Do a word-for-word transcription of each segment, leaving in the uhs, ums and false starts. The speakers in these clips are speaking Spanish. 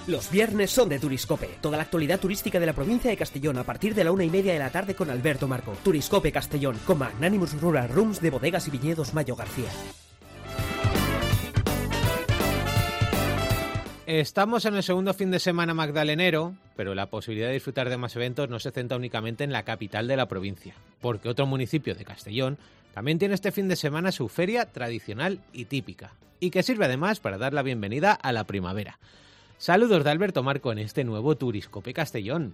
Los viernes son de Turiscope. Toda la actualidad turística de la provincia de Castellón a partir de la una y media de la tarde con Alberto Marco. Turiscope Castellón, con Magnanimous Rural Rooms de Bodegas y Viñedos Mayo García. Estamos en el segundo fin de semana magdalenero, pero la posibilidad de disfrutar de más eventos no se centra únicamente en la capital de la provincia, porque otro municipio de Castellón también tiene este fin de semana su feria tradicional y típica, y que sirve además para dar la bienvenida a la primavera. Saludos de Alberto Marco en este nuevo Turiscope Castellón.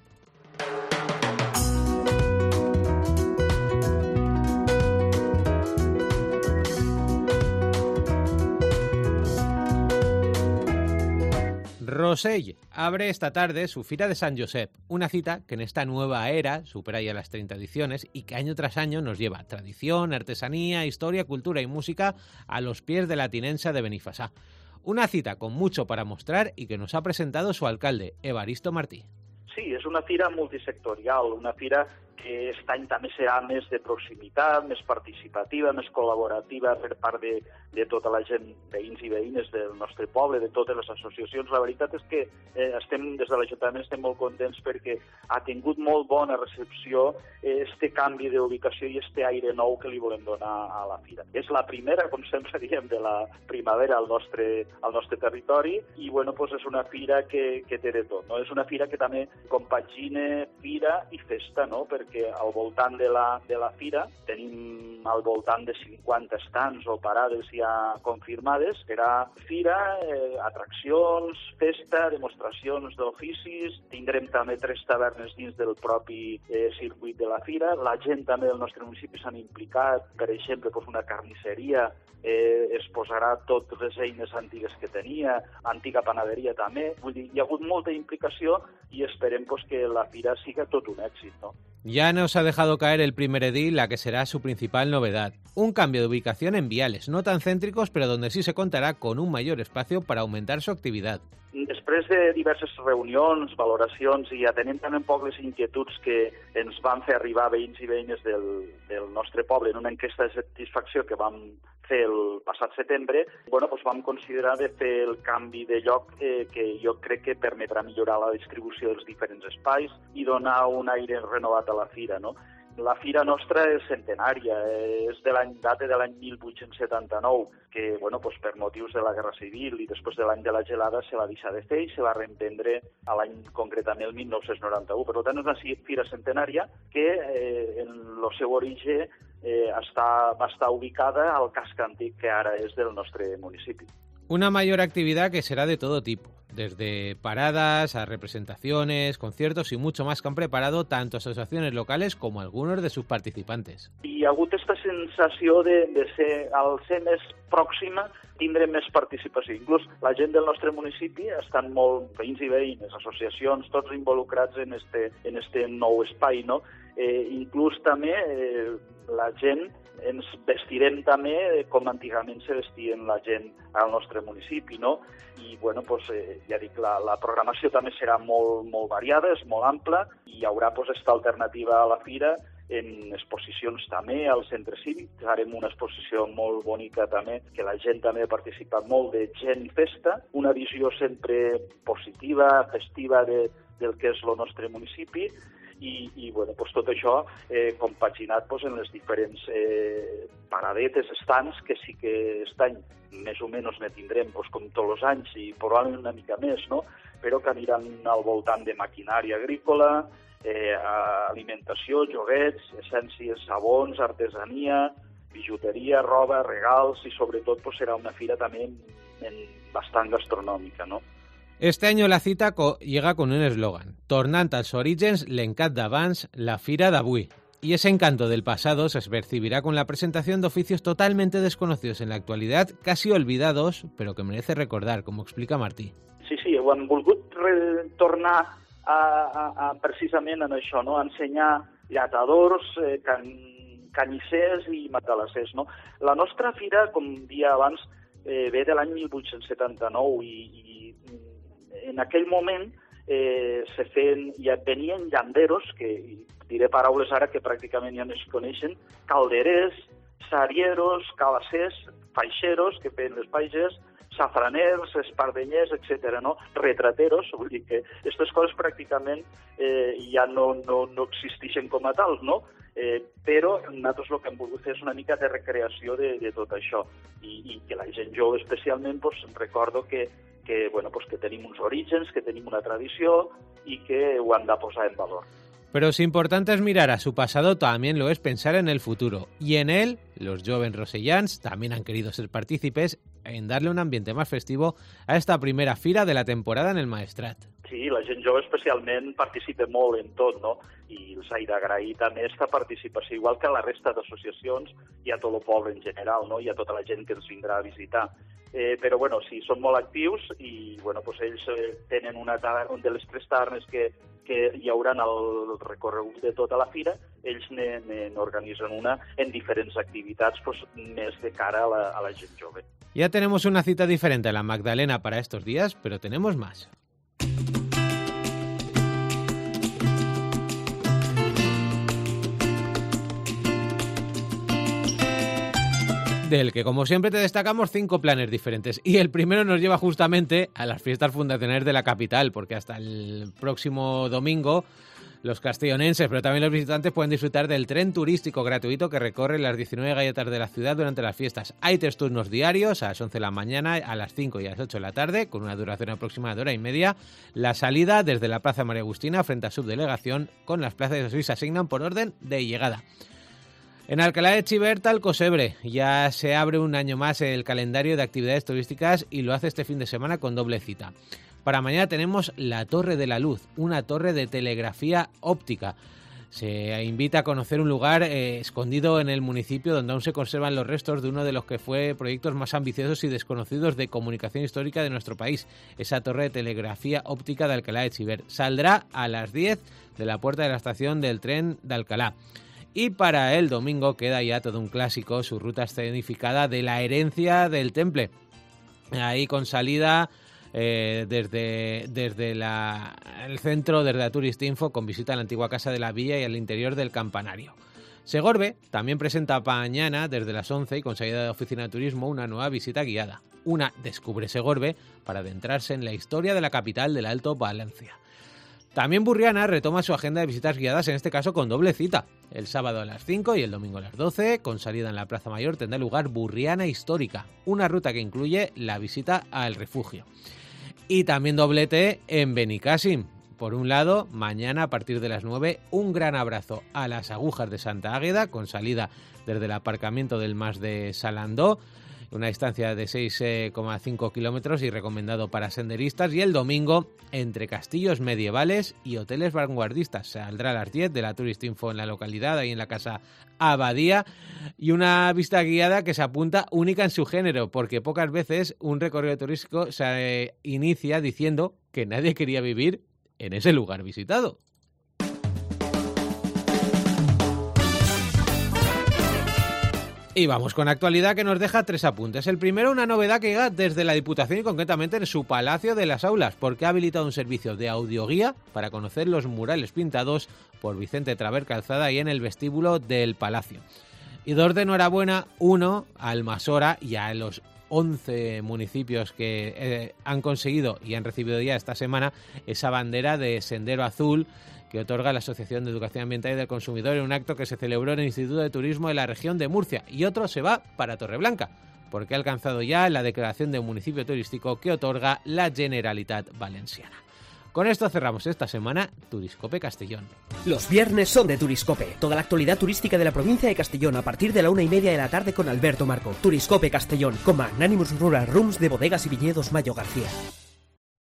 Rossell abre esta tarde su Fira de Sant Josep, una cita que en esta nueva era supera ya las treinta ediciones y que año tras año nos lleva tradición, artesanía, historia, cultura y música a los pies de la tinença de Benifassà. Una cita con mucho para mostrar y que nos ha presentado su alcalde, Evaristo Martí. Sí, és una fira multisectorial, una fira que aquest any també serà més de proximitat, més participativa, més col·laborativa per part de, de tota la gent, veïns i veïnes del nostre poble, de totes les associacions. La veritat és que eh, estem, des de l'Ajuntament estem molt contents perquè ha tingut molt bona recepció este canvi d'ubicació i este aire nou que li volem donar a la fira. És la primera, com sempre diem, de la primavera al nostre, al nostre territori i bueno, pues és una fira que, que té de tot, no? És una fira que també compagina fira i festa, no? Perquè al voltant de la, de la fira tenim al voltant de cinquanta estants o parades ja confirmades. Serà fira, eh, atraccions, festa, demostracions d'oficis, tindrem també tres tavernes dins del propi eh, circuit de la fira. La gent també del nostre municipi s'han implicat, per exemple, pues una carnisseria, eh, es posarà totes les eines antigues que tenia, antiga panaderia també. Vull dir, hi ha hagut molta implicació i esperem pues, que la fira siga tot un èxit, no? Ya nos ha dejado caer el primer edil, la que será su principal novedad. Un cambio de ubicación en viales, no tan céntricos, pero donde sí se contará con un mayor espacio para aumentar su actividad. Després de diverses reunions, valoracions i atenent també un poc les inquietuds que ens van fer arribar veïns i veïnes del, del nostre poble en una enquesta de satisfacció que vam fer el passat setembre, bueno, doncs vam considerar de fer el canvi de lloc eh, que jo crec que permetrà millorar la distribució dels diferents espais i donar un aire renovat a la fira, no? La fira nostra és centenària, és de l'any data de l'any mil vuit-cents setanta-nou, que bueno, doncs per motius de la Guerra Civil i després de l'any de la gelada se va deixar de fer i se va reemprendre a l'any concretament el mil nou-cents noranta-u. Per tant, és una fira centenària que eh, en el seu origen eh, està, va estar ubicada al casc antic que ara és del nostre municipi. Una mayor actividad que será de todo tipo, desde paradas a representaciones, conciertos y mucho más que han preparado tanto asociaciones locales como algunos de sus participantes. Hi ha hagut aquesta sensació de, de ser, al ser més pròxima, tindrem més participació. Inclús la gent del nostre municipi estan molt, veïns i veïnes, associacions, tots involucrats en este, en este nou espai, no? Eh, inclús també eh, la gent ens vestirem també com antigament se vestien la gent al nostre municipi, no? I, bueno, pues, eh, ja dic, la, la programació també serà molt, molt variada, és molt ampla, i hi haurà pues, esta alternativa a la fira en exposicions també al centre cívic. Farem una exposició molt bonica també, que la gent també ha participat molt, de gent i festa, una visió sempre positiva, festiva de, del que és el nostre municipi, i, i bueno, pues tot això eh, compaginat pues, en les diferents eh, paradetes, estants, que sí que aquest any més o menys ne tindrem pues, com tots els anys i probablement una mica més, no? Però que aniran al voltant de maquinària agrícola, eh, alimentació, joguets, essències, sabons, artesania, bijuteria, roba, regals i sobretot pues, serà una fira també en, en bastant gastronòmica, no? Este año la cita co- llega con un eslogan: tornant als orígens, l'encat d'abans, la fira d'avui. Y ese encanto del pasado se percibirá con la presentación de oficios totalmente desconocidos en la actualidad, casi olvidados, pero que merece recordar, como explica Martí. Sí, sí, ho han volgut tornar a, a, a precisament en això, no? A ensenyar llatadors, eh, can, canyissers i matalassers, no? La nostra fira, com dia abans, eh, ve de l'any mil vuit-cents setanta-nou i, i en aquell moment eh, se feien, ja venien llanderos, que diré paraules ara que pràcticament ja no es coneixen, calderers, sarieros, calassers, faixeros, que feien les faixes, safraners, espardenyers, etcètera, no? Retrateros, vull dir que aquestes coses pràcticament eh, ja no, no, no existeixen com a tals, no? Eh, però nosaltres el que hem volgut fer és una mica de recreació de, de tot això i, i que la gent jove especialment pues, recordo que, que, bueno, pues, que tenim uns orígens, que tenim una tradició i que ho hem de posar en valor. Pero si importante es mirar a su pasado, también lo es pensar en el futuro. Y en él, los jóvenes rosellans también han querido ser partícipes en darle un ambiente más festivo a esta primera fira de la temporada en el Maestrat. Sí, la gent jove especialment participa molt en tot, no? I s'ha d'agrair també aquesta participació, igual que a la resta d'associacions i a tot el poble en general, no? I a tota la gent que ens vindrà a visitar. Eh, però, bueno, sí, són molt actius i, bueno, pues ells eh, tenen una taverna, de les tres tavernes que, que hi haurà el recorregut de tota la fira, ells n'organitzen una en diferents activitats, pues, més de cara a la, a la gent jove. Ya tenemos una cita diferente a la Magdalena para estos días, pero tenemos más. Del que, como siempre, te destacamos cinco planes diferentes. Y el primero nos lleva justamente a las fiestas fundacionales de la capital, porque hasta el próximo domingo los castellonenses, pero también los visitantes, pueden disfrutar del tren turístico gratuito que recorre las diecinueve galletas de la ciudad durante las fiestas. Hay tres turnos diarios, a las once de la mañana, a las cinco y a las ocho de la tarde, con una duración aproximada de hora y media. La salida desde la Plaza María Agustina, frente a subdelegación, con las plazas que se asignan por orden de llegada. En Alcalá de Xivert, Alcosebre, ya se abre un año más el calendario de actividades turísticas y lo hace este fin de semana con doble cita. Para mañana tenemos la Torre de la Luz, una torre de telegrafía óptica. Se invita a conocer un lugar eh, escondido en el municipio donde aún se conservan los restos de uno de los que fue proyectos más ambiciosos y desconocidos de comunicación histórica de nuestro país, esa torre de telegrafía óptica de Alcalá de Xivert. Saldrá a las diez de la puerta de la estación del tren de Alcalá. Y para el domingo queda ya todo un clásico, su ruta escenificada de la herencia del Temple. Ahí con salida eh, desde, desde la, el centro, desde la Turistinfo, con visita a la antigua Casa de la Villa y al interior del campanario. Segorbe también presenta mañana, desde las once, y con salida de Oficina de Turismo, una nueva visita guiada. Una Descubre Segorbe, para adentrarse en la historia de la capital del Alto Valencia. También Burriana retoma su agenda de visitas guiadas, en este caso con doble cita. El sábado a las cinco y el domingo a las doce, con salida en la Plaza Mayor, tendrá lugar Burriana Histórica, una ruta que incluye la visita al refugio. Y también doblete en Benicàssim. Por un lado, mañana a partir de las nueve, un gran abrazo a las agujas de Santa Águeda, con salida desde el aparcamiento del Mas de Salandó, una distancia de seis coma cinco kilómetros y recomendado para senderistas. Y el domingo, entre castillos medievales y hoteles vanguardistas. Saldrá a las diez de la Turistinfo en la localidad, ahí en la Casa Abadía, y una vista guiada que se apunta única en su género, porque pocas veces un recorrido turístico se inicia diciendo que nadie quería vivir en ese lugar visitado. Y vamos con actualidad, que nos deja tres apuntes. El primero, una novedad que llega desde la Diputación y concretamente en su Palacio de las Aulas, porque ha habilitado un servicio de audioguía para conocer los murales pintados por Vicente Traver Calzada y en el vestíbulo del Palacio. Y dos de enhorabuena, uno a Almasora y a los once municipios que eh, han conseguido y han recibido ya esta semana esa bandera de Sendero Azul que otorga la Asociación de Educación Ambiental y del Consumidor en un acto que se celebró en el Instituto de Turismo de la región de Murcia. Y otro se va para Torreblanca, porque ha alcanzado ya la declaración de municipio turístico que otorga la Generalitat Valenciana. Con esto cerramos esta semana Turiscope Castellón. Los viernes son de Turiscope. Toda la actualidad turística de la provincia de Castellón a partir de la una y media de la tarde con Alberto Marco. Turiscope Castellón, con Magnanimous Rural Rooms de Bodegas y Viñedos Mayo García.